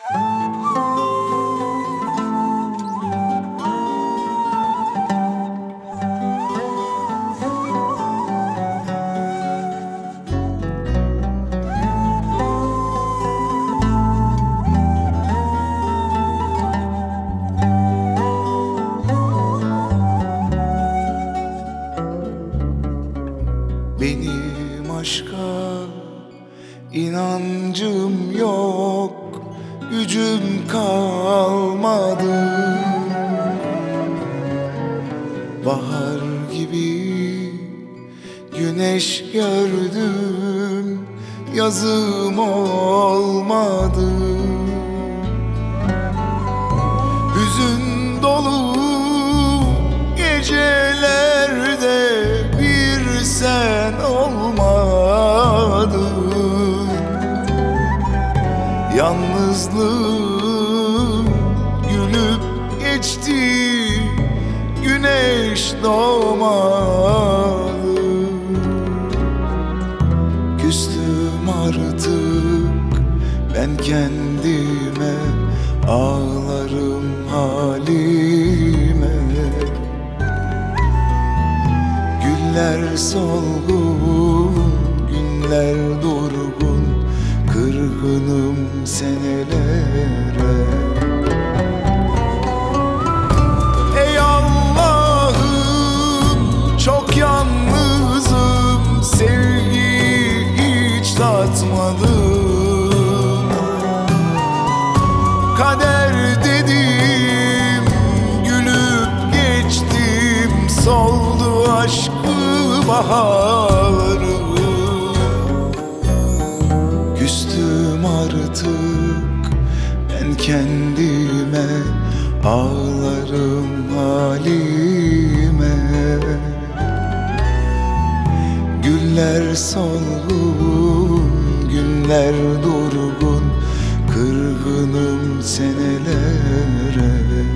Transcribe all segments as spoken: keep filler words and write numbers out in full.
Benim aşka inancım yok, gücüm kalmadı. Bahar gibi güneş gördüm, yazım olmadı. Hüzün dolu gecelerde bir sen olmadın. Yalnızlığım gülüp geçti, güneş doğmadı. Küstüm artık ben kendime, ağlarım halime. Güller solgun, günler durgun, kırgınım senelere. Ey Allah'ım, çok yalnızım, sevgi hiç tatmadım. Kader dedim, gülüp geçtim, soldu aşkı baharı. Küstüm artık ben kendime, ağlarım halime. Güller solgun, günler durgun, kırgınım senelere.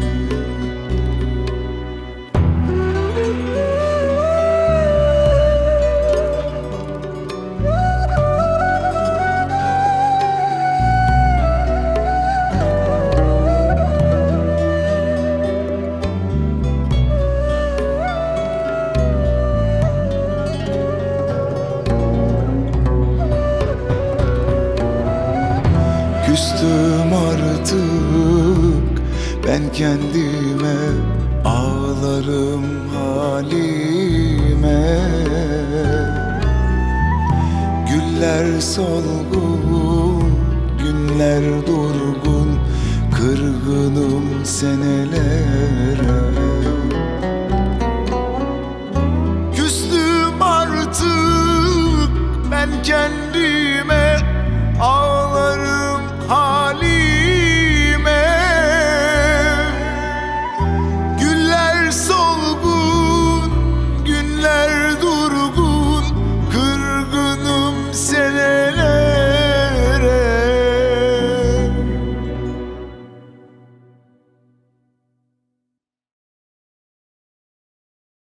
Küstüm artık ben kendime, ağlarım halime. Güller solgun, günler durgun, kırgınım senelere.